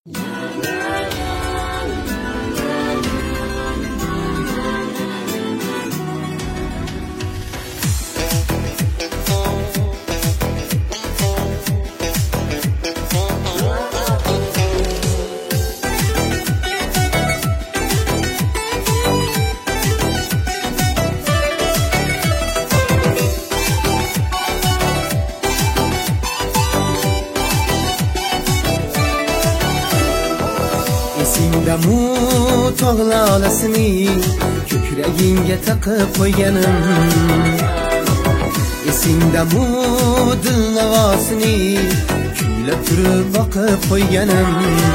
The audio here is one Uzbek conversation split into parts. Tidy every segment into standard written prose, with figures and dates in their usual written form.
Esimdamu tog'lalasini ko'kragingga taqib qo'yganim, esimdamu dilnavosini kuylab turib boqib qo'yganim,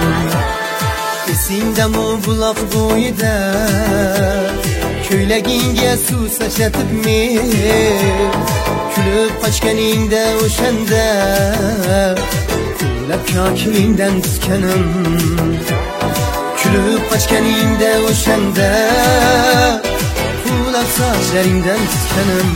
esimdamu buloq bo'yida ko'ylagingga suv sachratib men kulib qochganingda o'shanda qo'llab kokilingdan tutganim, kulib qochganingda o'shanda qo'llab sochlaringdan tutganim.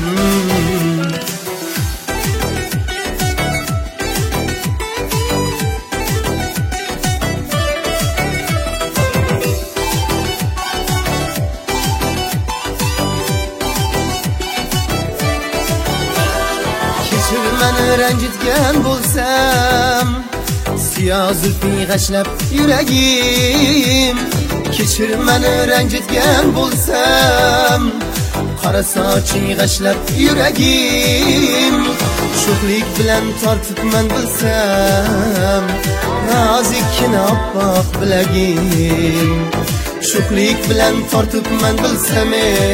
Kechir meni ranjitgan bo'lsam, siyoh zulfing g'ashlab yuragim. Kechir meni ranjitgan bo'lsam, qora soching g'ashlab yuragim. Sho'xlik bilan tortibman bilsam, nozikkina oppoq bilagim. Sho'xlik bilan tortibman bilsam,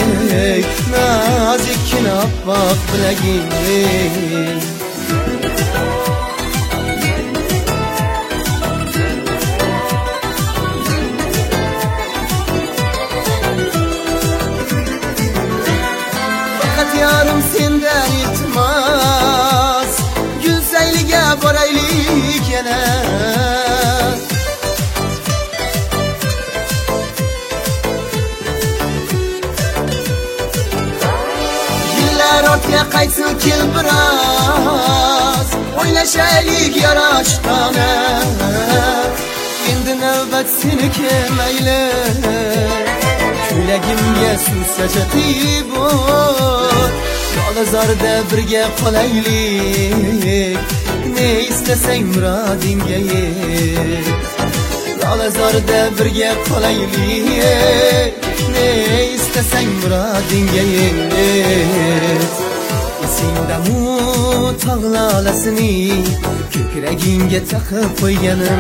nozikkina oppoq bilagim. Yarim sendan iltimos, Gulsayliga boraylik yana. Yillar ortga qaytsin kel biroz, o'ynashaylik yarashqona. Endi navbat seniki mayli, ko'ylagimga suv sachratib yolg'izorda birga qolaylik. Ne istasang murodingga yet, yolg'izorda birga qolaylik. Ne istasang murodingga yet. Esingdamu tog'lalasini ko'kragingga taqib qo'yganim,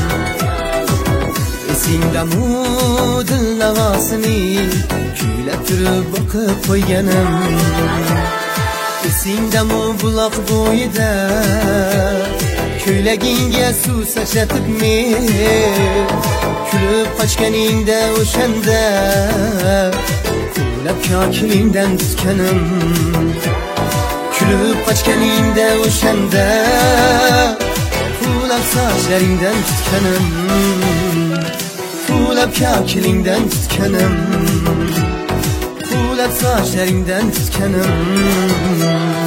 esimdamu dilnavosini kuylab turib boqib qo'yganim, esimdamu buloq bo'yida ko'ylagingga suv sachratib men kulib qochganingda o'shanda qo'llab kokilingdan tutganim, kulib qochganingda o'shanda qo'llab sochlaringdan tutganim, qo'llab kokilingdan tutganim, qo'llab sochlaringdan tutganim.